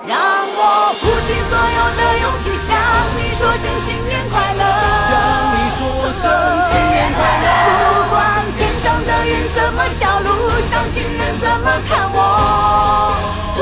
让我鼓起所有的勇气向你说声新年快乐， 向你说声新年快乐。不管天上的云怎么笑，路上行人怎么看我，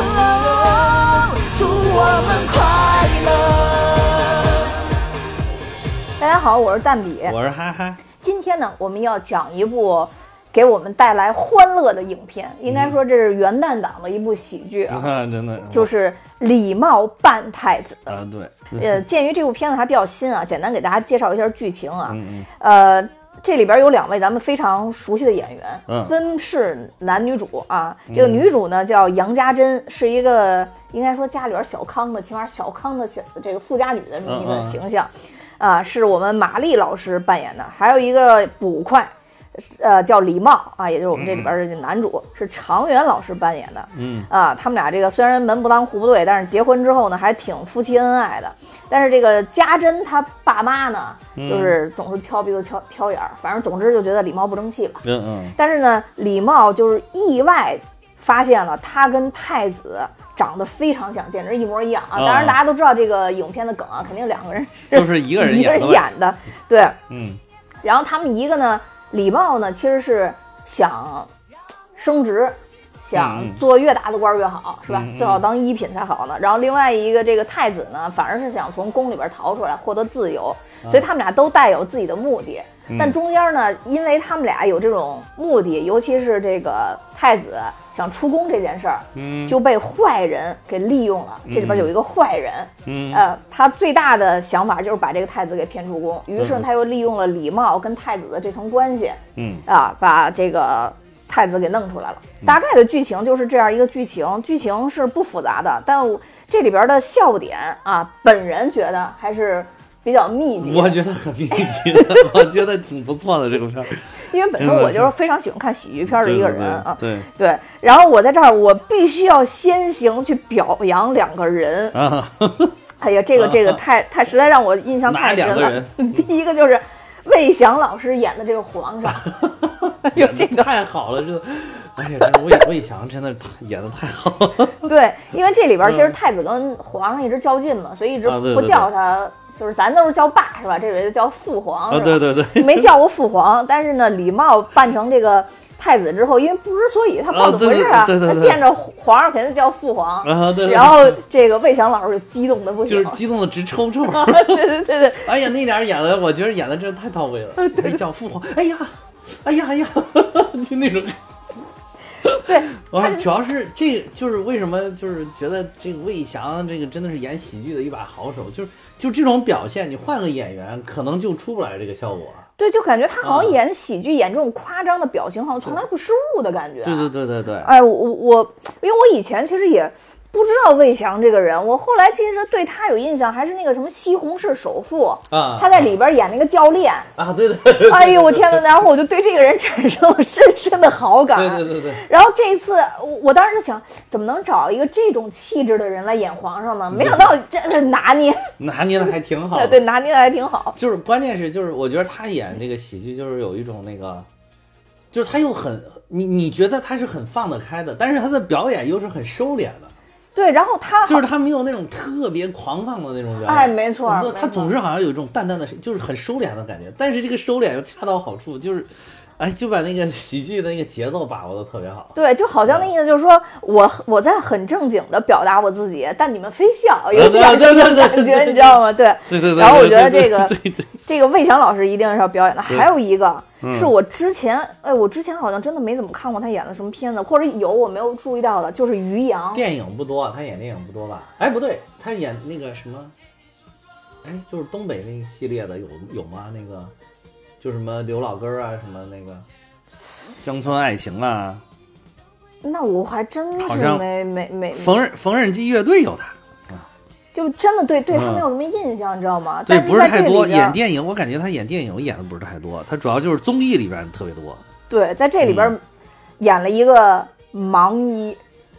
祝我们快乐。大家好，我是蛋比， 我是哈哈。 今天呢，我们要讲一部给我们带来欢乐的影片，应该说这是元旦档的一部喜剧啊， 真的就是李茂扮太子啊，对。 鉴于这部片子还比较新啊，简单给大家介绍一下剧情啊。这里边有两位咱们非常熟悉的演员，分是男女主啊。这个女主呢叫杨家珍，是一个应该说家里边小康的，起码小康的这个富家女的这么一个形象啊，是我们马丽老师扮演的。还有一个捕快。叫李茂啊，也就是我们这里边的男主，是常元老师扮演的。他们俩这个虽然门不当户不对，但是结婚之后呢，还挺夫妻恩爱的。但是这个家珍他爸妈呢，就是总是挑鼻子挑眼儿，反正总之就觉得李茂不争气吧。但是呢，李茂就是意外发现了他跟太子长得非常像，简直一模一样啊！当然大家都知道这个影片的梗啊，肯定两个人都是一个人演的，对，然后他们一个呢。李茂呢，其实是想升职，想做越大的官越好，是吧？最好当一品才好呢。然后另外一个这个太子呢，反而是想从宫里边逃出来，获得自由。所以他们俩都带有自己的目的。但中间呢，因为他们俩有这种目的，尤其是这个太子想出宫这件事儿，就被坏人给利用了。这里边有一个坏人，他最大的想法就是把这个太子给骗出宫。于是他又利用了李茂跟太子的这层关系，把这个太子给弄出来了。大概的剧情就是这样一个剧情，剧情是不复杂的，但这里边的笑点啊，本人觉得还是比较密集， 我觉得很密集的，我觉得挺不错的这个片儿。 因为本身我就是非常喜欢看喜剧片的一个人啊， 对。 然后我在这儿，我必须要先行去表扬两个人啊。哎呀，这个太实在让我印象太深了。第一个就是魏翔老师演的这个皇上，哎呦，这个太好了，这。哎呀，魏翔真的演得太好了。 对，因为这里边其实太子跟皇上一直较劲嘛，所以一直不叫他。就是咱都是叫爸是吧？这位就叫父皇， 对， 没叫过父皇。但是呢，李茂扮成这个太子之后，因为不知所以，他不知道怎么回事啊，他见着皇上肯定叫父皇，然后这个魏翔老师就激动的不行， 就是激动的直抽。 对。 哎呀，那点演的，我觉得演的真的太到位了。叫父皇，哎呀，就那种。 对， 主要是这个就是为什么就是觉得这个魏翔这个真的是演喜剧的一把好手，就这种表现，你换个演员可能就出不来这个效果。 对，就感觉他好像演喜剧，演这种夸张的表情，好像从来不失误的感觉。 对。 哎，我因为我以前其实也不知道魏翔这个人，我后来其实对他有印象，还是那个什么《西红柿首富》啊，他在里边演那个教练啊，对。 哎呦我天哪！然后我就对这个人产生了深深的好感。 对。 然后这一次，我当时就想，怎么能找一个这种气质的人来演皇上呢？没想到这拿捏的还挺好。 对，拿捏的还挺好。 就是关键是，就是我觉得他演这个喜剧，就是有一种那个，就是他又很你觉得他是很放得开的，但是他的表演又是很收敛的。 对，然后他没有那种特别狂放的那种表演， 哎，没错， 他总是好像有一种淡淡的，就是很收敛的感觉，但是这个收敛又恰到好处，就是，哎，就把那个喜剧的那个节奏把握的特别好。 对，就好像那意思就是说我在很正经的表达我自己，但你们非笑，有点这种感觉，你知道吗？对。然后我觉得这个魏翔老师一定是要表演的，还有一个。是我之前好像真的没怎么看过他演的什么片子，或者有我没有注意到的，就是于洋。 电影不多，他演电影不多吧？哎，不对，他演那个什么，哎，就是东北那个系列的有吗？那个就什么刘老根啊，什么那个乡村爱情啊。 那我还真是没。 缝纫机乐队有他。 就真的对他没有什么印象，你知道吗？ 对，不是太多。演电影，我感觉他演电影演的不是太多，他主要就是综艺里边特别多。对， 在这里边演了一个盲医，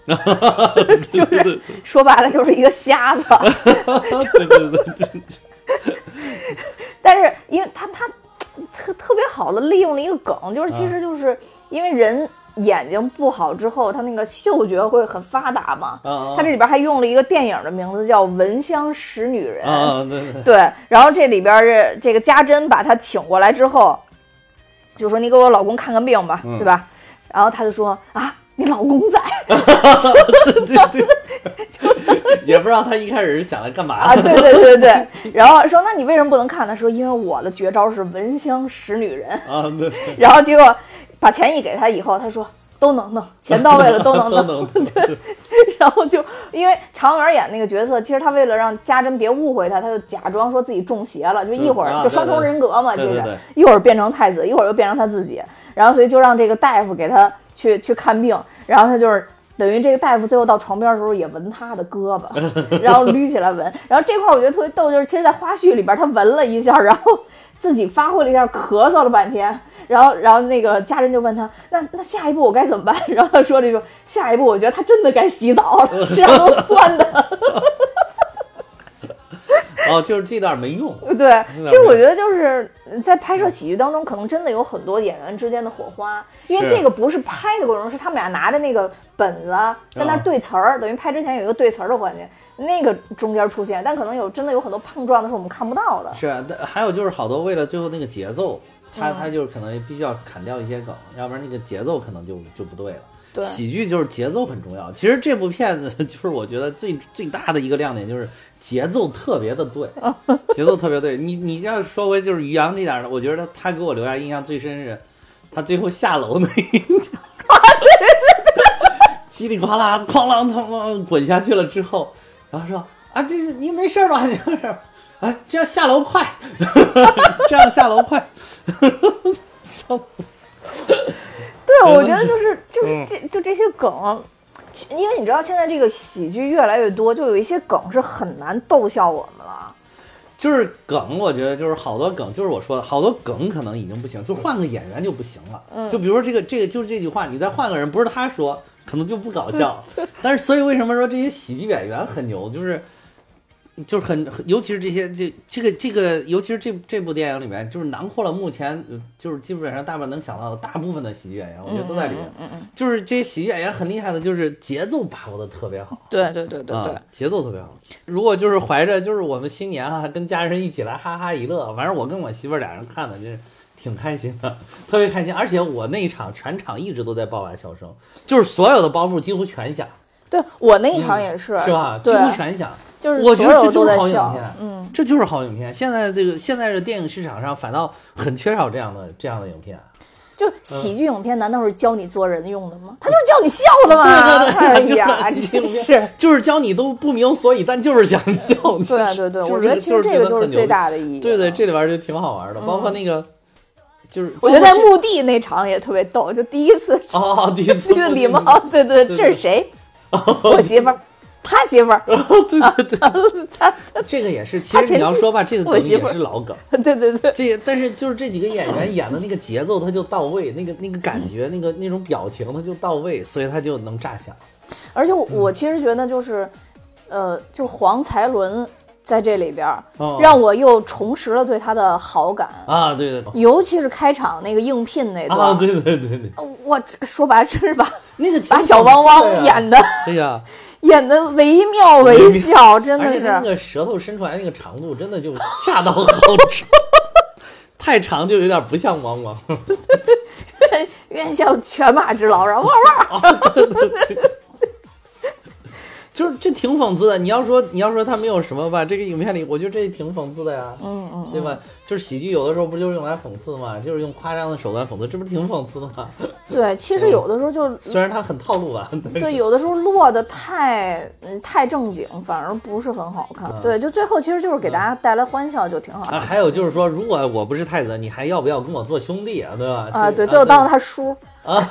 就是说白了就是一个瞎子。 对。 但是因为他特别好的利用了一个梗，就是其实就是因为人眼睛不好之后，他那个嗅觉会很发达嘛。他这里边还用了一个电影的名字叫《闻香识女人》。对。然后这里边这个家珍把他请过来之后，就说你给我老公看看病吧，对吧？然后他就说啊，你老公在。 对。也不知道他一开始是想来干嘛啊？对。然后说那你为什么不能看呢？说因为我的绝招是闻香识女人啊。对。 然后结果把钱一给他以后，他说都能弄，钱到位了都能弄。对。然后就因为常远演那个角色，其实他为了让家珍别误会他，他就假装说自己中邪了，就一会儿就双重人格嘛， 对， 一会儿变成太子，一会儿又变成他自己。然后所以就让这个大夫给他去看病，然后他就是等于这个大夫最后到床边的时候也闻他的胳膊，然后捋起来闻。然后这块我觉得特别逗，就是其实在花絮里边他闻了一下，然后自己发挥了一下，咳嗽了半天。然后那个家人就问他，那下一步我该怎么办？然后他说这个下一步我觉得他真的该洗澡了，身上都酸的。 就是这段没用。 对，其实我觉得就是在拍摄喜剧当中，可能真的有很多演员之间的火花，因为这个不是拍的过程中，是他们俩拿着那个本子在那对词儿，等于拍之前有一个对词儿的环节，那个中间出现，但可能真的有很多碰撞的是我们看不到的。 是啊，还有就是好多为了最后那个节奏，他就可能必须要砍掉一些梗，要不然那个节奏可能就不对了。 对， 喜剧就是节奏很重要。其实这部片子就是我觉得最大的一个亮点就是节奏特别的对，节奏特别对。你要说回就是于洋这点的，我觉得他给我留下印象最深是他最后下楼那一下，叽里哗啦哐啷哐啷滚下去了之后，然后说啊，这是你没事吧？你没事。哎，这样下楼快，这样下楼快，笑死。 对，我觉得就是这些梗，因为你知道现在这个喜剧越来越多，就有一些梗是很难逗笑我们了。 就是梗，我觉得就是好多梗，就是我说的好多梗可能已经不行，就换个演员就不行了。就比如说这个就是这句话，你再换个人，不是他说，可能就不搞笑。但是所以为什么说这些喜剧演员很牛，就是很，尤其是这些这个，尤其是这部电影里面，就是囊括了目前就是基本上大部分能想到的大部分的喜剧演员，我觉得都在里面。就是这些喜剧演员很厉害的，就是节奏把握的特别好。 对， 节奏特别好。如果就是怀着就是我们新年啊，跟家人一起来哈哈一乐，反正我跟我媳妇俩人看的真是挺开心的，特别开心。而且我那一场全场一直都在爆笑笑声，就是所有的包袱几乎全响。 对，我那一场也是， 是吧？几乎全响。 就是我觉得这就是好影片， 这就是好影片。现在的电影市场上反倒很缺少这样的影片。 就喜剧影片难道是教你做人用的吗？他就是教你笑的嘛。 对， 哎呀， 就是教你都不明所以，但就是想笑。 对，我觉得其实这个就是最大的意义。 对，这里边就挺好玩的，包括那个。就是我觉得在墓地那场也特别逗，就第一次第一次礼貌，对，这是谁？我媳妇儿。他媳妇儿， 对，他这个也是，其实你要说吧，这个梗也是老梗， 对， 但是就是这几个演员演的那个节奏，他就到位，那个感觉，那种表情，他就到位，所以他就能炸响。 而且我其实觉得就是，就黄才伦在这里边，让我又重拾了对他的好感啊，对， 尤其是开场那个应聘那段， 对， 我说白了真是把那个把小汪汪演的， 对呀。 演的惟妙惟肖，真的是。 而且那个舌头伸出来那个长度，真的就恰到好处，太长就有点不像汪汪， 愿像犬马之劳，然后汪汪。 就是这挺讽刺的。你要说他没有什么吧，这个影片里，我觉得这挺讽刺的呀，对吧？就是喜剧有的时候不就是用来讽刺嘛，就是用夸张的手段讽刺，这不是挺讽刺的吗？ 对，其实有的时候就虽然它很套路吧， 对，有的时候落得太正经，反而不是很好看。对，就最后其实就是给大家带来欢笑，就挺好。 还有就是说，如果我不是太子，你还要不要跟我做兄弟啊？对吧？ 对，最后当了他叔啊。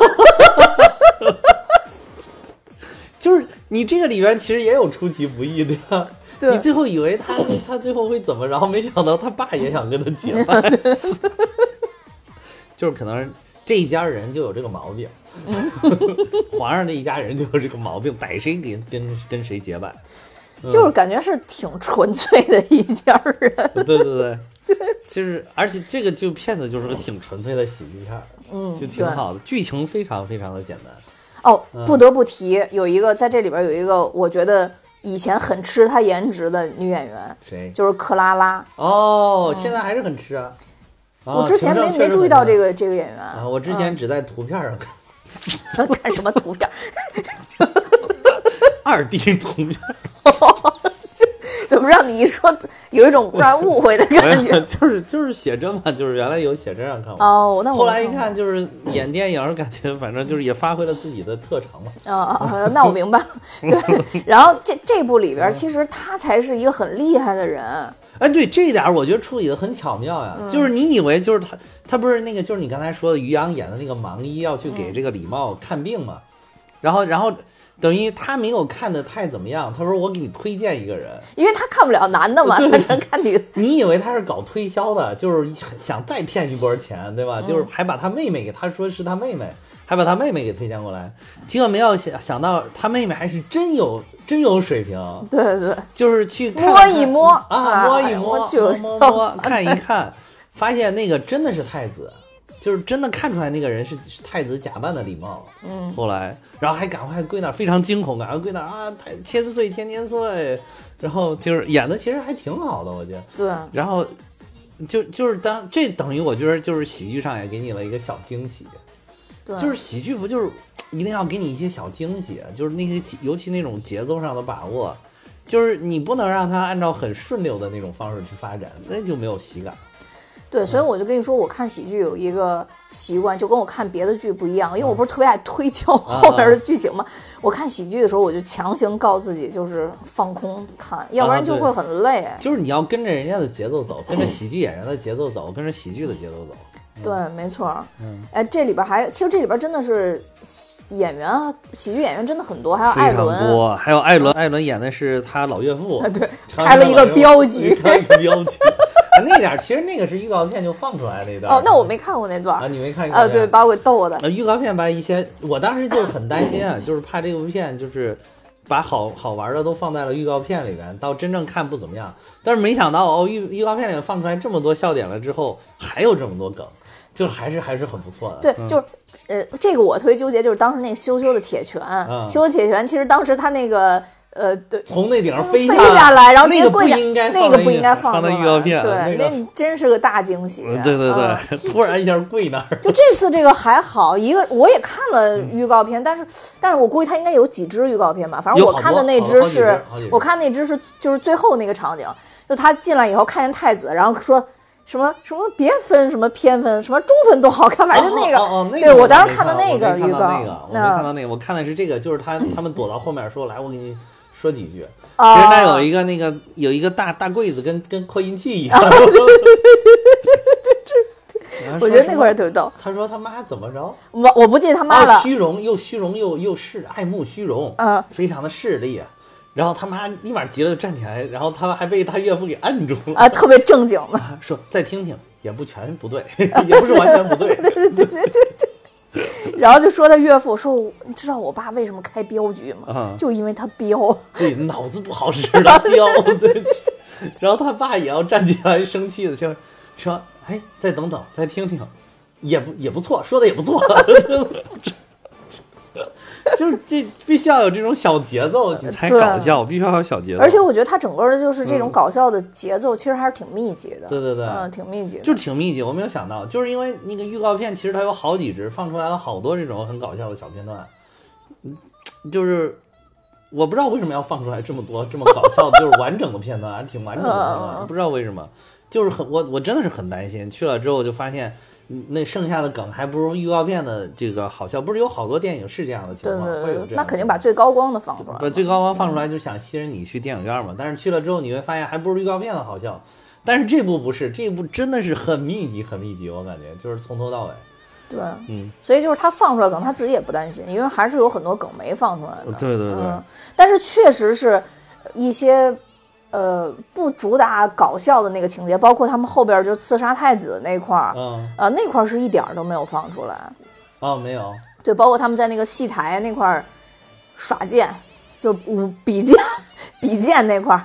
就是你这个里面其实也有出其不意的呀，你最后以为他最后会怎么，然后没想到他爸也想跟他结拜，就是可能这一家人就有这个毛病，皇上这一家人就有这个毛病，逮谁跟谁结拜， 就是感觉是挺纯粹的一家人。 对， 就是而且这个片子就是个挺纯粹的喜剧片，就挺好的，剧情非常非常的简单。 哦，不得不提有一个在这里边有一个我觉得以前很吃她颜值的女演员， 谁？ 就是克拉拉。 哦，现在还是很吃啊。 我之前没注意到这个演员啊，我之前只在图片上看。看什么图片 ？2D 图片。 怎么让你一说有一种不然误会的感觉？ 就是写真嘛，就是原来有写真上看过。 哦，那我后来一看就是演电影，感觉反正就是也发挥了自己的特长嘛。 那我明白了。对，然后这部里边其实他才是一个很厉害的人。 哎，对这一点我觉得处理的很巧妙呀。就是你以为就是他不是那个就是你刚才说的于洋演的那个盲医要去给这个李茂看病嘛，然后等于他没有看得太怎么样，他说我给你推荐一个人， 因为他看不了男的嘛，他只能看女的。 你以为他是搞推销的，就是想再骗一波钱，对吧？就是还把他妹妹给他说是他妹妹，还把他妹妹给推荐过来，结果没有想到他妹妹还是真有水平。 对， 就是去看摸一摸啊，摸一摸，摸看一看，发现那个真的是太子。就是真的看出来那个人是太子假扮的李茂，后来，然后还赶快跪那，非常惊恐，赶快跪那啊，千岁，千岁，然后就是演的其实还挺好的，我觉得。 对。 然后就是这等于我觉得就是喜剧上也给你了一个小惊喜， 对， 就是喜剧不就是一定要给你一些小惊喜，就是那些尤其那种节奏上的把握，就是你不能让它按照很顺溜的那种方式去发展，那就没有喜感。 对，所以我就跟你说，我看喜剧有一个习惯，就跟我看别的剧不一样，因为我不是特别爱推敲后面的剧情嘛。我看喜剧的时候，我就强行告诉自己，就是放空看，要不然就会很累。 就是你要跟着人家的节奏走，跟着喜剧演员的节奏走，跟着喜剧的节奏走。 对，没错。哎，这里边其实这里边真的是演员啊，喜剧演员真的很多，还有艾伦， 非常多，还有艾伦演的是他老岳父， 对，开了一个镖局， 那点其实那个是预告片就放出来的一段。 哦，那我没看过那段啊，你没看预告片？ 对，把我给逗的。 预告片把一些，我当时就很担心啊，就是怕这部片就是把好玩的都放在了预告片里边，到真正看不怎么样。但是没想到预告片里面放出来这么多笑点了之后，还有这么多梗，就还是很不错的。 对，就是这个我特别纠结，就是当时那个羞羞的铁拳，羞羞铁拳，其实当时他那个。对， 从那顶上飞下来，然后那个不应该放在预告片， 对，那真是个大惊喜。 对，突然一下跪那儿。 就这次这个还好，我也看了预告片，但是我估计他应该有几支预告片吧，反正我看的那支是，就是最后那个场景，就他进来以后看见太子，然后说。什么别分什么偏分什么中分都好看，反正那个对我当时看的那个预告， 我没看到那个，我看的是这个，就是他们躲到后面说来，我给你说几句。其实那有一个大柜子跟扩音器一样。 我觉得那会儿特逗。 他说他妈怎么着？ 我不记得他妈了。 虚荣又是爱慕虚荣，非常的势利。然后他妈立马急了就站起来，然后他还被他岳父给按住了特别正经的说再听听，也不全不对，也不是完全不对。 对。然后就说他岳父说，你知道我爸为什么开镖局吗？就是因为他彪， 对，脑子不好使，他彪。对。然后他爸也要站起来，生气的说，哎，再等等，再听听，也不错，说的也不错。就是这必须要有这种小节奏你才搞笑，必须要有小节奏。 而且我觉得他整个的就是这种搞笑的节奏，其实还是挺密集的。 对， 挺密集的， 就挺密集。我没有想到，就是因为那个预告片，其实它有好几支，放出来了好多这种很搞笑的小片段。就是我不知道为什么要放出来这么多这么搞笑的，就是完整的片段，还挺完整的片段。不知道为什么，就是我真的是很担心。去了之后就发现。那剩下的梗还不如预告片的这个好笑，不是有好多电影是这样的情况，会有这样。 那肯定把最高光的放出来， 把最高光放出来就想吸引你去电影院嘛。但是去了之后你会发现还不如预告片的好笑。但是这部不是，这部真的是很密集，我感觉就是从头到尾。 对，所以就是他放出来梗，他自己也不担心，因为还是有很多梗没放出来的。 对。 但是确实是一些。不主打搞笑的那个情节，包括他们后边就刺杀太子那块儿，那块儿是一点都没有放出来。 没有。 对，包括他们在那个戏台那块儿耍剑，就比剑那块儿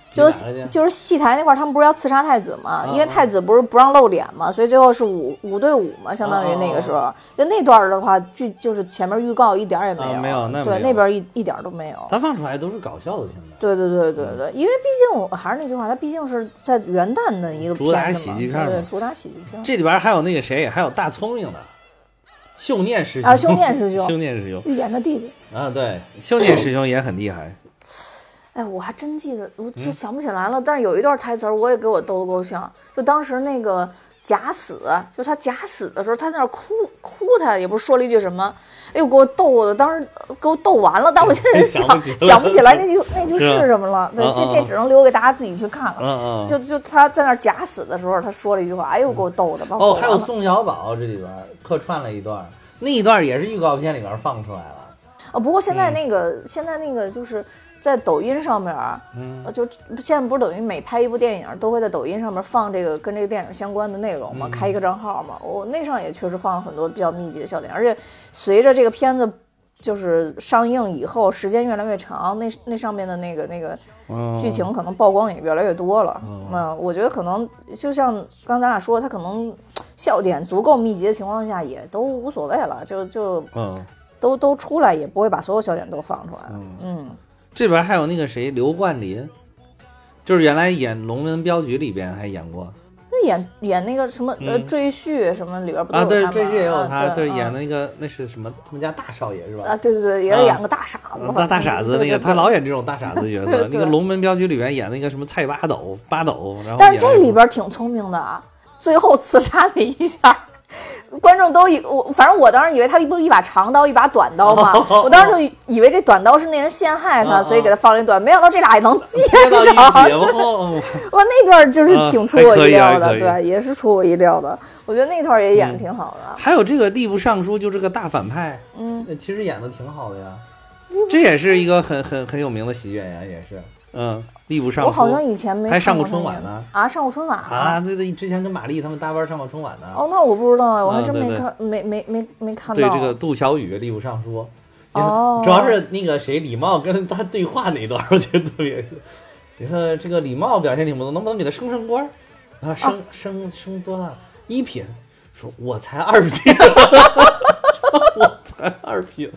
就是戏台那块他们不是要刺杀太子嘛，因为太子不是不让露脸嘛，所以最后是5对5嘛，相当于那个时候，就那段的话就是前面预告一点也没有， 没有， 对那边一点都没有， 他放出来都是搞笑的片段。 对，因为毕竟还是那句话，它毕竟是在元旦的一个主打喜剧片， 对，主打喜剧片。 这里边还有那个谁，还有大聪明的秀念师兄啊，秀念师兄， 秀念师兄玉言的弟弟啊，对，秀念师兄也很厉害。 哎，我还真记得，我这想不起来了。但是有一段台词我也给我逗得够呛，就当时那个假死，就他假死的时候，他在那哭，他也不是说了一句什么，哎呦，给我逗的，当时给我逗完了，但我现在想不起来那句是什么了。对，这只能留给大家自己去看了。就他在那假死的时候，他说了一句话，哎呦，给我逗的。 哦，还有宋小宝这里边客串了一段，那一段也是预告片里边放出来了。 不过现在那个就是在抖音上面，就现在不是等于每拍一部电影都会在抖音上面放这个跟这个电影相关的内容嘛，开一个账号嘛，我那上也确实放了很多比较密集的笑点，而且随着这个片子就是上映以后，时间越来越长，那上面的那个剧情可能曝光也越来越多了。我觉得可能就像刚咱俩说，他可能笑点足够密集的情况下，也都无所谓了，都出来，也不会把所有笑点都放出来。 这边还有那个谁，刘冠霖，就是原来演《龙门镖局》里边还演过， 演那个什么赘婿什么里边不都有他吗？对， 赘婿也有他，对，演那个那是什么？他们家大少爷是吧？ 对，也是演个大傻子。 大傻子那个，他老演这种大傻子角色。那个《龙门镖局》里边演那个什么蔡八斗，然后。 但是这里边挺聪明的啊，最后刺杀那一下。观众都反正我当时以为他不是一把长刀一把短刀嘛，我当时就以为这短刀是那人陷害他，所以给他放了一短，没想到这俩也能接上。哇，那段就是挺出我意料的，对，也是出我意料的。我觉得那段也演的挺好的。 还有这个吏部尚书，就这个大反派，其实演的挺好的呀。这也是一个很有名的喜剧演员，也是。吏部尚书， 我好像以前没还上过春晚呢。 上过春晚啊？对，之前跟马丽他们搭班上过春晚呢。 那我不知道，我还真没看，没看到。 对，这个杜小雨吏部尚书，主要是那个谁李茂跟他对话那段，我觉得特别。你说这个李茂表现挺不错，能不能给他升官？啊，升多大？1品，说我才2品，我才2品。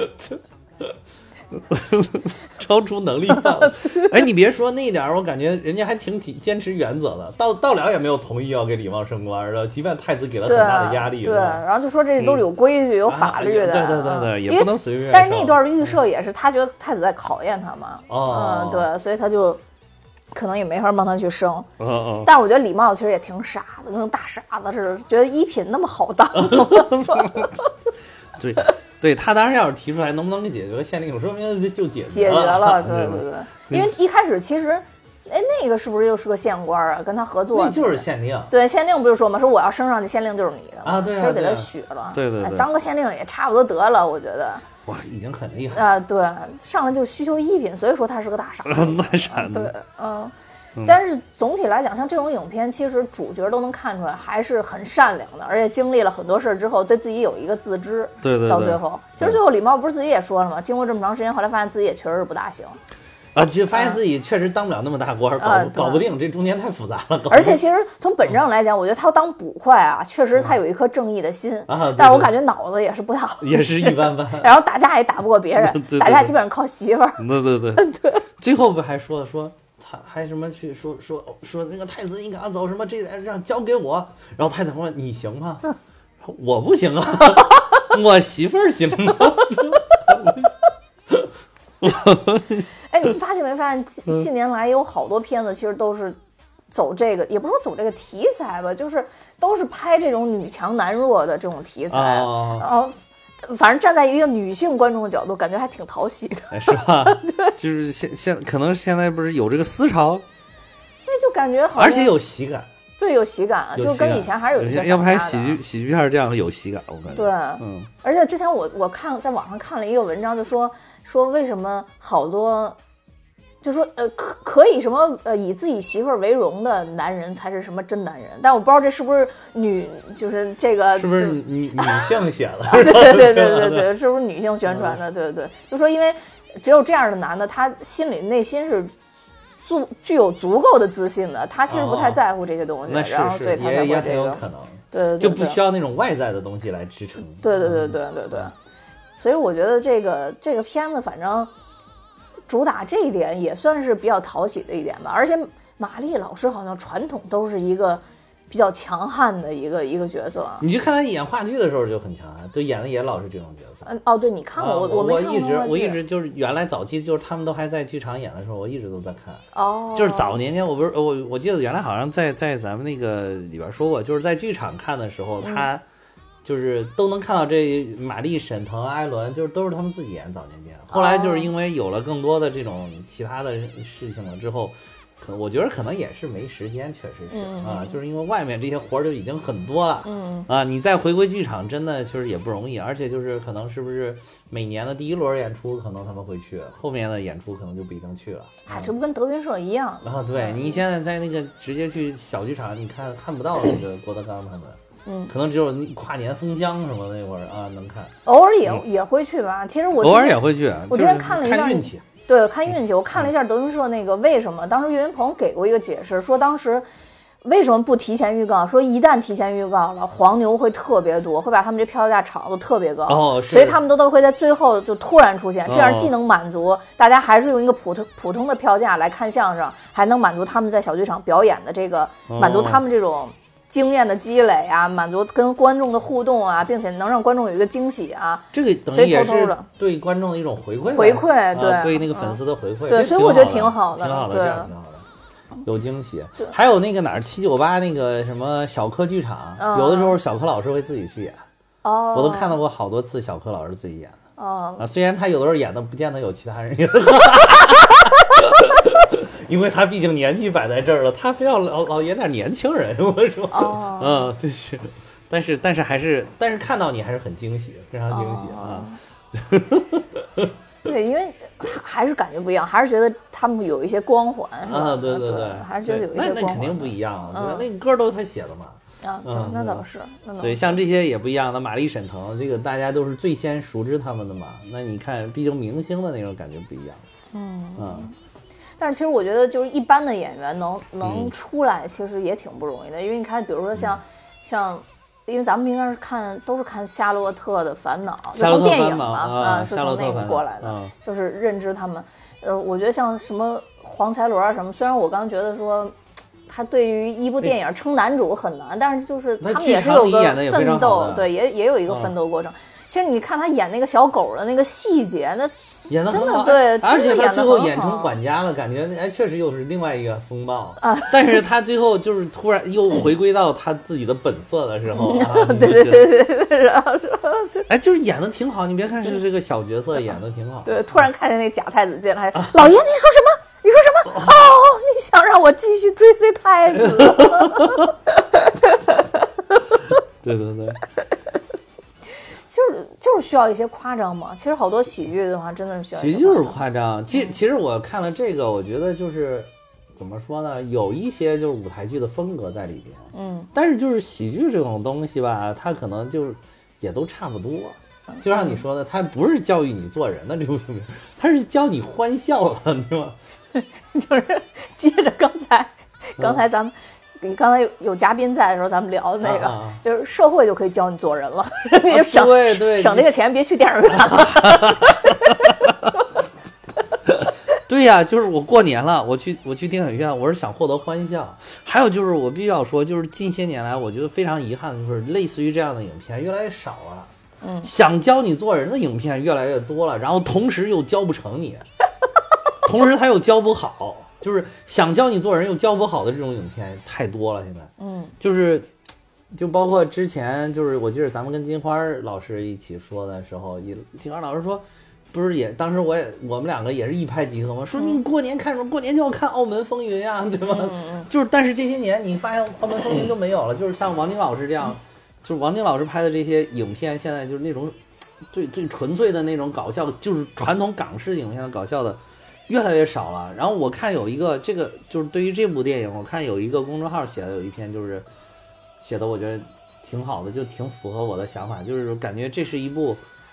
超出能力范围。哎，你别说那点，我感觉人家还挺坚持原则的。到了也没有同意要给李茂升官的，即便太子给了很大的压力。 对，然后就说这都是有规矩、有法律的。 对，也不能随便。 但是那段预设也是他觉得太子在考验他嘛。对，所以他就可能也没法帮他去升。但我觉得李茂其实也挺傻的，跟大傻子似的，觉得1品那么好当。 对，他当时要是提出来能不能给解决县令，说明就解决了。对，因为一开始其实，那个是不是又是个县官啊？跟他合作， 那就是县令。 对，县令不是说嘛，说我要升上去，县令就是你的啊。对， 其实给他许了。 对， 当个县令也差不多得了，我觉得。 哇，已经很厉害啊！对，上来就需求1品，所以说他是个大傻子。 大傻子。 对，但是总体来讲，像这种影片，其实主角都能看出来还是很善良的，而且经历了很多事之后，对自己有一个自知。 对， 到最后，其实最后李茂不是自己也说了吗？经过这么长时间，后来发现自己也确实是不大行。 就发现自己确实当不了那么大官，搞不定，这中间太复杂了。 而且其实从本质上来讲，我觉得他当捕快啊，确实他有一颗正义的心啊， 但是我感觉脑子也是不太好， 也是一般般。 然后打架也打不过别人，打架基本上靠媳妇儿。 对，最后不还说他还什么去说那个太子你赶快走，什么这让交给我，然后太子说你行吗？我不行啊，我媳妇儿行吗？ 哎，你发现没发现近年来有好多片子其实都是走这个，也不是说走这个题材吧，就是都是拍这种女强男弱的这种题材，然后反正站在一个女性观众的角度，感觉还挺讨喜的， 是吧？对，就是可能现在不是有这个思潮， 那就感觉好像， 而且有喜感。 对，有喜感，就跟以前还是有一些。 要拍喜剧片这样有喜感，我感觉。 对，而且之前我看在网上看了一个文章，就说为什么好多，就说可以什么以自己媳妇儿为荣的男人才是什么真男人，但我不知道这是不是就是这个是不是女性写的？ 对，是不是女性宣传的？对，就说因为只有这样的男的，他心里内心是具有足够的自信的，他其实不太在乎这些东西，然后所以他才会也很有可能， 对， 就不需要那种外在的东西来支撑。 对。所以我觉得这个片子反正主打这一点也算是比较讨喜的一点吧，而且马丽老师好像传统都是一个比较强悍的一个角色。 你去看他演话剧的时候就很强悍，对，演的也老是这种角色。 哦，对，你看过我没看过。 我一直就是原来早期就是他们都还在剧场演的时候，我一直都在看。 哦， 就是早年间我记得原来好像在咱们那个里边说过，就是在剧场看的时候，他就是都能看到这玛丽、沈腾、艾伦，就是都是他们自己演早年间。后来就是因为有了更多的这种其他的事情了之后。我觉得可能也是没时间，确实是啊，就是因为外面这些活儿就已经很多了，你再回归剧场，真的其实也不容易，而且就是可能是不是每年的第一轮演出，可能他们会去，后面的演出可能就不一定去了。 这不跟德云社一样？ 然后对你现在在那个直接去小剧场，你看不到那个郭德纲他们。可能只有跨年封箱什么那会儿啊能看， 偶尔也会去吧。其实我偶尔也会去， 我之前看了一下， 看运气。 对，看运气。我看了一下德云社那个为什么，当时岳云鹏给过一个解释，说当时为什么不提前预告，说一旦提前预告了，黄牛会特别多，会把他们这票价炒得特别高，所以他们都会在最后就突然出现，这样既能满足大家还是用一个普通的票价来看相声，还能满足他们在小剧场表演的这个，满足他们这种经验的积累啊，满足跟观众的互动啊，并且能让观众有一个惊喜啊， 这个等于也是对观众的一种回馈，对那个粉丝的回馈， 对，所以我觉得挺好的， 挺好的，这样挺好的，有惊喜。还有那个哪儿798那个什么小柯剧场，有的时候小柯老师会自己去演，我都看到过好多次小柯老师自己演的，虽然他有的时候演的不见得有其他人演的因为他毕竟年纪摆在这儿了，他非要老演点年轻人，我说，就是，但是看到你还是很惊喜，非常惊喜啊。 对，因为还是感觉不一样，还是觉得他们有一些光环， 对， 还是觉得有一些光环。 那肯定不一样，对吧？那个歌都是他写的嘛。 那倒是， 对，像这些也不一样的，马丽、沈腾，这个大家都是最先熟知他们的嘛。那你看，毕竟明星的那种感觉不一样。 但是其实我觉得，就是一般的演员能出来，其实也挺不容易的。因为你看，比如说像，因为咱们应该是都是看《夏洛特的烦恼》，就从电影嘛，是从那个过来的，就是认知他们。我觉得像什么黄才伦啊什么，虽然我刚觉得说他对于一部电影称男主很难，但是就是他们也是有个奋斗，对，也有一个奋斗过程。其实你看他演那个小狗的那个细节，那演得真的对， 而且他最后演成管家了，感觉确实又是另外一个风貌啊。但是他最后就是突然又回归到他自己的本色的时候， 对，然后说， 就是演得挺好。你别看是这个小角色，演得挺好。 对，突然看见那假太子进来，老爷你说什么？你说什么？你想让我继续追随太子？ 对。 就是需要一些夸张嘛。其实好多喜剧的话，真的是需要。 喜剧就是夸张。其实我看了这个，我觉得就是怎么说呢，有一些就是舞台剧的风格在里边。但是就是喜剧这种东西吧，它可能就是也都差不多。就像你说的，它不是教育你做人的这部片，它是教你欢笑的，对吧？ 就是接着刚才咱们。你刚才有嘉宾在的时候，咱们聊的那个，就是社会就可以教你做人了，你省这个钱，别去电影院了。 对呀，就是我过年了，我去电影院，我是想获得欢笑。还有就是我必须要说，就是近些年来，我觉得非常遗憾的就是类似于这样的影片越来越少了。想教你做人的影片越来越多了，然后同时又教不成你，同时他又教不好。就是想教你做人又教不好的这种影片太多了，现在，就包括之前，就是我记得咱们跟金花老师一起说的时候，金花老师说，不是也当时我们两个也是一拍即合吗？说你过年看什么？过年就要看《澳门风云》啊，对吧？就是但是这些年你发现《澳门风云》都没有了，就是像王晶老师这样，就是王晶老师拍的这些影片，现在就是那种最纯粹的那种搞笑，就是传统港式影片的搞笑的。越来越少了。然后我看有一个这个就是对于这部电影，我看有一个公众号写的有一篇，就是写的我觉得挺好的，就挺符合我的想法，就是感觉这是一部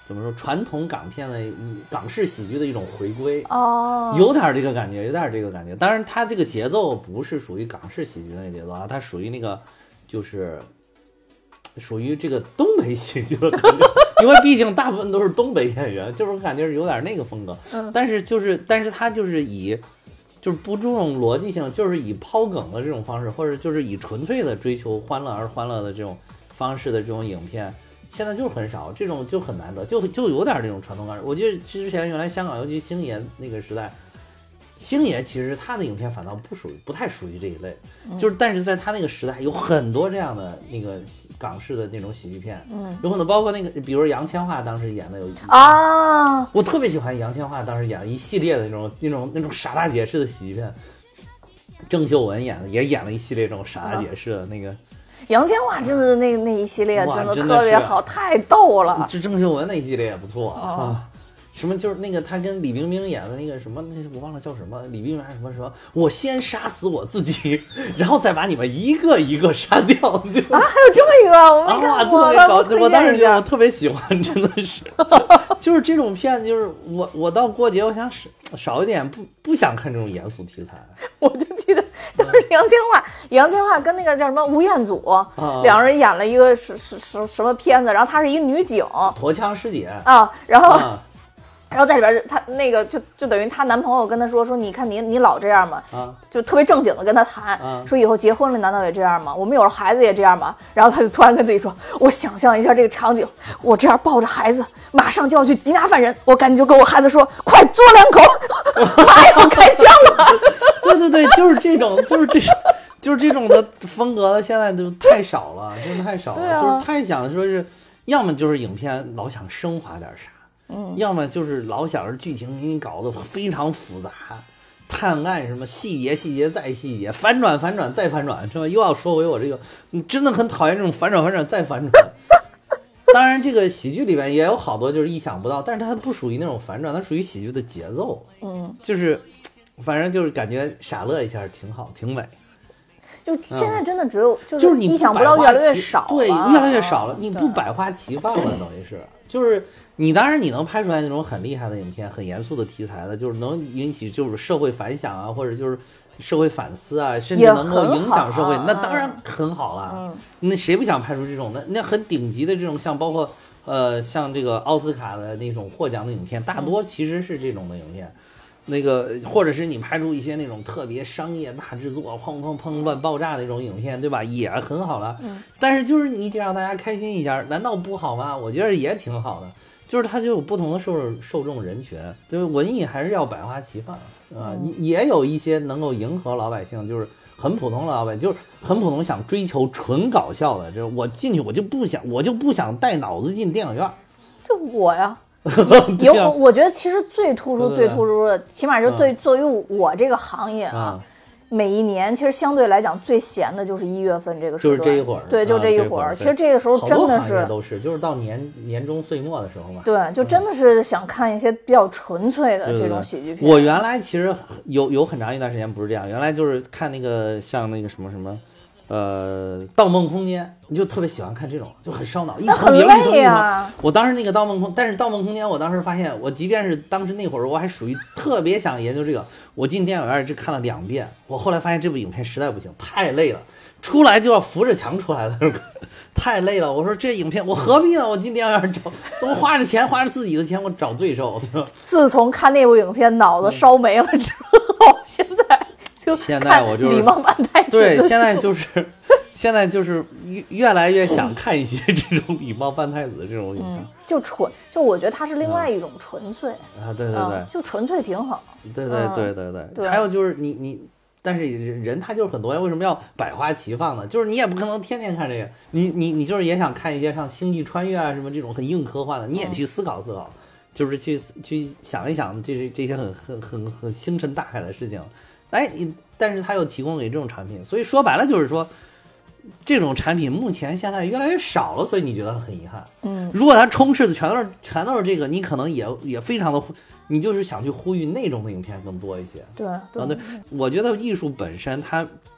怎么说传统港片的港式喜剧的一种回归哦， 有点这个感觉，有点这个感觉。当然，它这个节奏不是属于港式喜剧那个节奏啊，它属于那个就是属于这个东北喜剧的感觉，因为毕竟大部分都是东北演员，就是感觉是有点那个风格。但是它就是就是不注重逻辑性，就是以抛梗的这种方式，或者就是以纯粹的追求欢乐而欢乐的这种方式的这种影片。现在就是很少，这种就很难得，就有点这种传统感。我觉得之前原来香港，尤其星爷那个时代，星爷其实他的影片反倒不太属于这一类，就是但是在他那个时代有很多这样的那个港式的那种喜剧片，有很多包括那个，比如杨千嬅当时演的有啊，我特别喜欢杨千嬅当时演的一系列的那种傻大姐式的喜剧片，郑秀文也演了一系列这种傻大姐式的那个。 杨千嬅真的那一系列真的特别好，太逗了。 这郑秀文那一系列也不错啊。什么就是那个他跟李冰冰演的那个什么，那我忘了叫什么，李冰冰还是什么，我先杀死我自己，然后再把你们一个一个杀掉。啊，还有这么一个，我没看过。 我当时我特别喜欢，真的是，就是这种片，就是我到过节，我想少一点，不想看这种严肃题材。 我就记得当时杨千嬅跟那个叫什么吴彦祖，两人演了一个什么片子，然后她是一个女警， 驼枪师姐啊，然后在里边，她那个就等于她男朋友跟她说你看你老这样嘛，就特别正经的跟她谈，说以后结婚了难道也这样吗？我们有了孩子也这样吗？然后她就突然跟自己说，我想象一下这个场景，我这样抱着孩子，马上就要去缉拿犯人，我赶紧就跟我孩子说，快嘬两口，妈要开枪了。 对，就是这种的风格的，现在就太少了，真的太少了，就是太想说是，要么就是影片老想升华点啥。要么就是老想着剧情给你搞得非常复杂，探案什么细节再细节，反转再反转，是吧？又要说回我这个，你真的很讨厌这种反转再反转。当然，这个喜剧里面也有好多就是意想不到，但是它不属于那种反转，它属于喜剧的节奏。就是反正就是感觉傻乐一下挺好，挺美。 就现在真的只有就是你意想不到越来越少， 对，越来越少了，你不百花齐放了，等于是就是。你当然你能拍出来那种很厉害的影片，很严肃的题材的，就是能引起就是社会反响啊，或者就是社会反思啊，甚至能够影响社会，那当然很好了。那谁不想拍出这种那很顶级的这种，像包括像这个奥斯卡的那种获奖的影片，大多其实是这种的影片。那个或者是你拍出一些那种特别商业大制作，砰砰砰乱爆炸的那种影片，对吧？也很好了。但是就是你得让大家开心一下，难道不好吗？我觉得也挺好的。就是它就有不同的受众人群，就是文艺还是要百花齐放啊，也有一些能够迎合老百姓，就是很普通的老百姓，就是很普通想追求纯搞笑的，就是我进去我就不想带脑子进电影院， 就我呀。我觉得其实最突出的，起码是作为我这个行业啊。每一年其实相对来讲最闲的就是1月份这个时段， 就是这一会儿， 对，就这一会儿。其实这个时候真的是都是，就是到年终岁末的时候嘛。 对，就真的是想看一些比较纯粹的这种喜剧片。 我原来其实有很长一段时间不是这样，原来就是看那个像那个什么。盗梦空间，你就特别喜欢看这种，就很烧脑，一层接着一层。我当时那个但是盗梦空间，我当时发现，我即便是当时那会儿，我还属于特别想研究这个。我进电影院只看了2遍，我后来发现这部影片实在不行，太累了，出来就要扶着墙出来的，太累了。我说这影片我何必呢？我进电影院找，我花着自己的钱，我找罪受。 自从看那部影片脑子烧没了之后，现在我就是礼貌半太子。 对，现在就是越来越想看一些这种礼貌半太子这种影片， 就我觉得它是另外一种纯粹啊，对， 就纯粹挺好。 对。还有就是你，但是人他就是很多，为什么要百花齐放呢？就是你也不可能天天看这个，你就是也想看一些像星际穿越啊什么这种很硬科幻的，你也去思考思考，就是去想一想这些很星辰大海的事情。但是他又提供给这种产品，所以说白了就是说，这种产品目前现在越来越少了，所以你觉得很遗憾。如果它充斥的全都是这个，你可能也非常的，你就是想去呼吁那种的影片更多一些。 对， 我觉得艺术本身它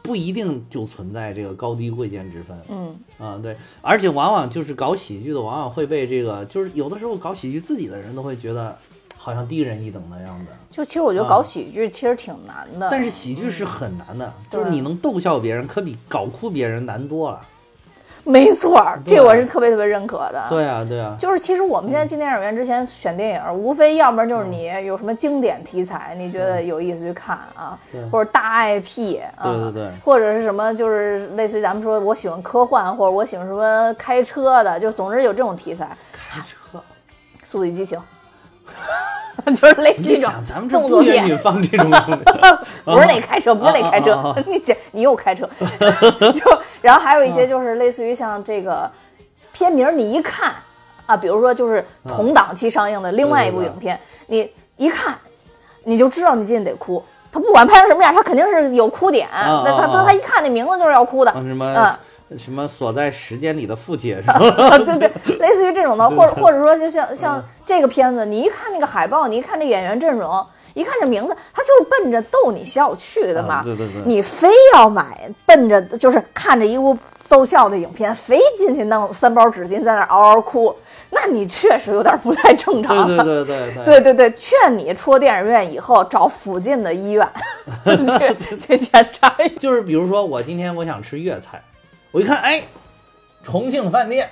不一定就存在这个高低贵贱之分。对，而且往往就是搞喜剧的，往往会被这个，就是有的时候搞喜剧自己的人都会觉得好像低人一等的样子。 就其实我觉得搞喜剧其实挺难的， 但是喜剧是很难的，就是你能逗笑别人，可比搞哭别人难多了。 没错，这我是特别特别认可的。 对啊，对啊， 就是其实我们现在进电影院之前选电影，无非要不然就是你有什么经典题材，你觉得有意思去看啊，或者大 IP 啊， 对对对， 或者是什么就是类似于咱们说我喜欢科幻，或者我喜欢什么开车的，就总之有这种题材。 开车， 速度与激情。就是类似于这种动作片， 放这种不是那开车，不是那开车，你又开车，就然后还有一些就是类似于像这个片名，你一看啊，比如说就是同档期上映的另外一部影片，你一看你就知道你今天得哭，他不管拍成什么样，他肯定是有哭点，那他一看那名字就是要哭的， 什么锁在时间里的父亲， 对对，类似于这种的，或者说就像这个片子，你一看那个海报，你一看这演员阵容，一看这名字，他就是奔着逗你笑去的嘛。 对对对， 你非要买奔着就是看着一部逗笑的影片，非进去弄3包纸巾在那嗷嗷哭，那你确实有点不太正常。对，劝你出电影院以后找附近的医院去检查一下。 就是比如说我今天我想吃粤菜。我一看，哎，重庆饭店，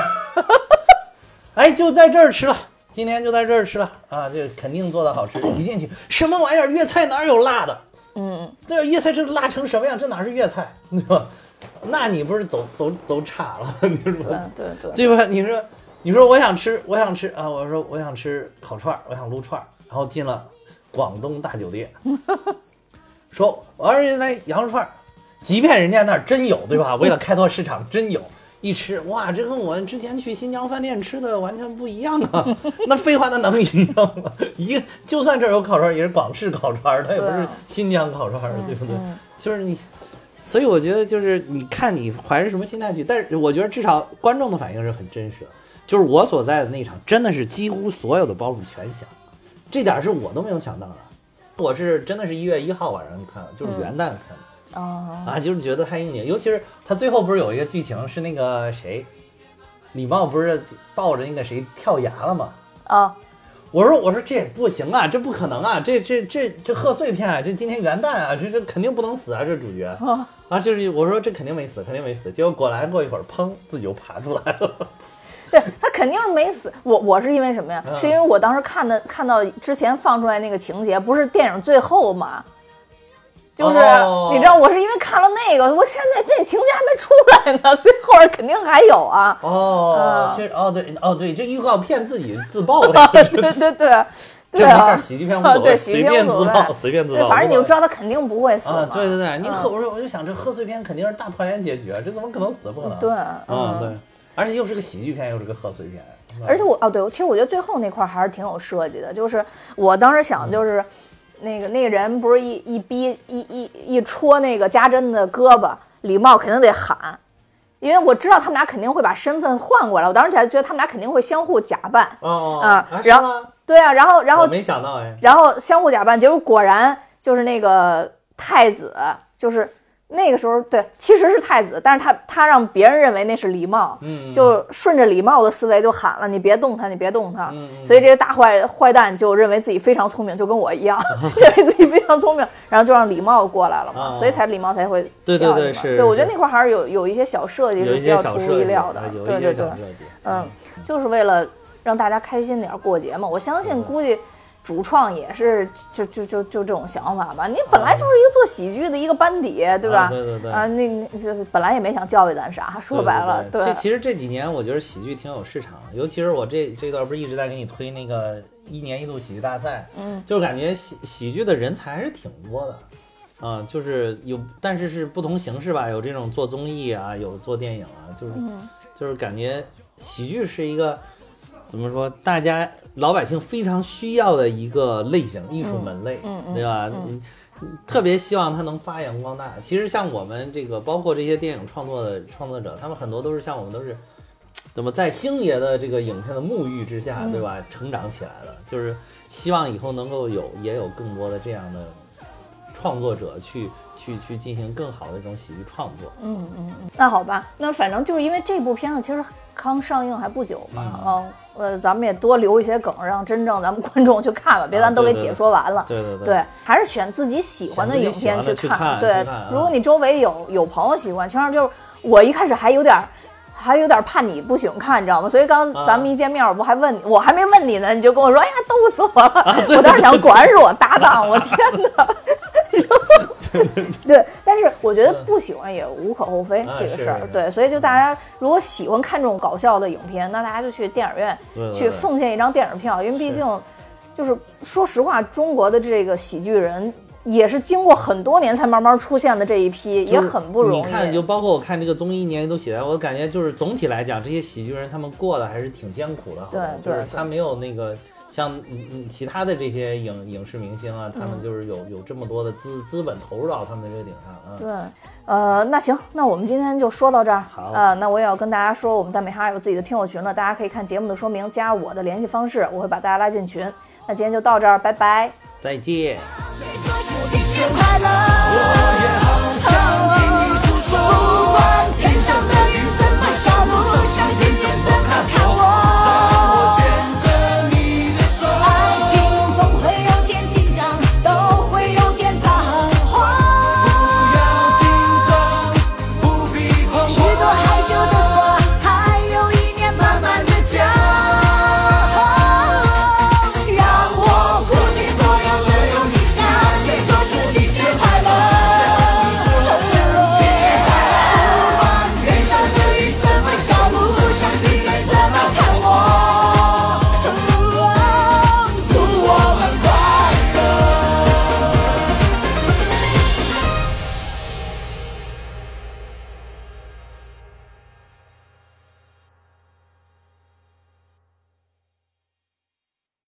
哎，就在这儿吃了，今天就在这儿吃了啊，这肯定做的好吃。一进去，什么玩意儿？粤菜哪有辣的？这粤菜这辣成什么样？这哪是粤菜，对吧？那你不是走岔了？你说对吧？你说我想吃啊，我说我想吃烤串，我想撸串，然后进了广东大酒店，说我要是来羊肉串。即便人家那儿真有，对吧？为了开拓市场，真有，一吃哇，这跟我之前去新疆饭店吃的完全不一样啊！那废话，那能一样吗？就算这儿有烤串，也是广式烤串，它也不是新疆烤串，对不对？就是你，所以我觉得就是你看你怀着什么心态去，但是我觉得至少观众的反应是很真实的。就是我所在的那场，真的是几乎所有的包袱全响，这点是我都没有想到的。我是真的是1月1号晚上去看的，就是元旦看的。就是觉得太应景，尤其是他最后不是有一个剧情是那个谁，李茂不是抱着那个谁跳崖了吗？我说这不行啊，这不可能啊，这贺岁片啊，这今天元旦啊，这肯定不能死啊，这主角就是我说这肯定没死，结果果然过一会儿砰自己就爬出来了。 对，他肯定是没死。我是因为什么呀？是因为我当时看到之前放出来那个情节，不是电影最后吗？就是你知道，我是因为看了那个，我现在这情节还没出来呢，所以后边肯定还有啊。 对，这预告片自己自爆的。对， 这没事， 喜剧片无所谓，随便自爆。 反正你就知道他肯定不会死。 对，你我就想这贺岁片肯定是大团圆结局，这怎么可能死？不可能。 对， 对，而且又是个喜剧片，又是个贺岁片。 而且对，其实我觉得最后那块还是挺有设计的，就是我当时想就是。那个人不是一戳那个家珍的胳膊，李茂肯定得喊，因为我知道他们俩肯定会把身份换过来。我当时还觉得他们俩肯定会相互假扮然后对啊，然后我没想到然后相互假扮，结果果然就是那个太子，就是那个时候对，其实是太子，但是他让别人认为那是李茂，就顺着李茂的思维就喊了，你别动他，所以这个大坏蛋就认为自己非常聪明，就跟我一样，认为自己非常聪明，然后就让李茂过来了嘛，所以李茂才会对，是我觉得那块还是有一些小设计是比较出乎意料的，对，就是为了让大家开心点过节嘛，我相信估计。主创也是就这种想法吧，你本来就是一个做喜剧的一个班底，对吧？ 对那本来也没想教育咱啥，说白了，对。 其实这几年我觉得喜剧挺有市场，尤其是我这段不是一直在给你推那个1年1度喜剧大赛，就感觉喜剧的人才还是挺多的，就是有，但是不同形式吧，有这种做综艺啊，有做电影啊，就是感觉喜剧是一个。怎么说？大家老百姓非常需要的一个类型，艺术门类，对吧？特别希望它能发扬光大。其实像我们这个，包括这些电影创作者，他们很多都是像我们都是怎么在星爷的这个影片的沐浴之下，对吧？成长起来的，就是希望以后能够也有更多的这样的创作者去进行更好的这种喜剧创作。 那好吧，那反正就是因为这部片子其实刚上映还不久嘛，咱们也多留一些梗，让真正咱们观众去看吧，别咱都给解说完了。 对， 还是选自己喜欢的影片去看。对，如果你周围有朋友喜欢，其实就是我一开始还有点怕你不喜欢看，你知道吗？所以刚咱们一见面，我还问你，我还没问你呢，你就跟我说，哎呀，逗死我了！我当时想，果然是我搭档，我天哪！对，但是我觉得不喜欢也无可厚非，这个事儿。对，所以就大家如果喜欢看这种搞笑的影片，那大家就去电影院去奉献一张电影票，因为毕竟就是说实话，中国的这个喜剧人也是经过很多年才慢慢出现的这一批，也很不容易。 你看，就包括我看这个综艺一年都写来，我感觉就是总体来讲，这些喜剧人他们过得还是挺艰苦的。 对， 就是他没有那个。像其他的这些影视明星啊，他们就是有这么多的资本投入到他们的这个顶上。 对，那行，那我们今天就说到这儿。 好那我也要跟大家说，我们耽美哈有自己的听友群了，大家可以看节目的说明，加我的联系方式，我会把大家拉进群。那今天就到这儿，拜拜， 再见。 新年快乐。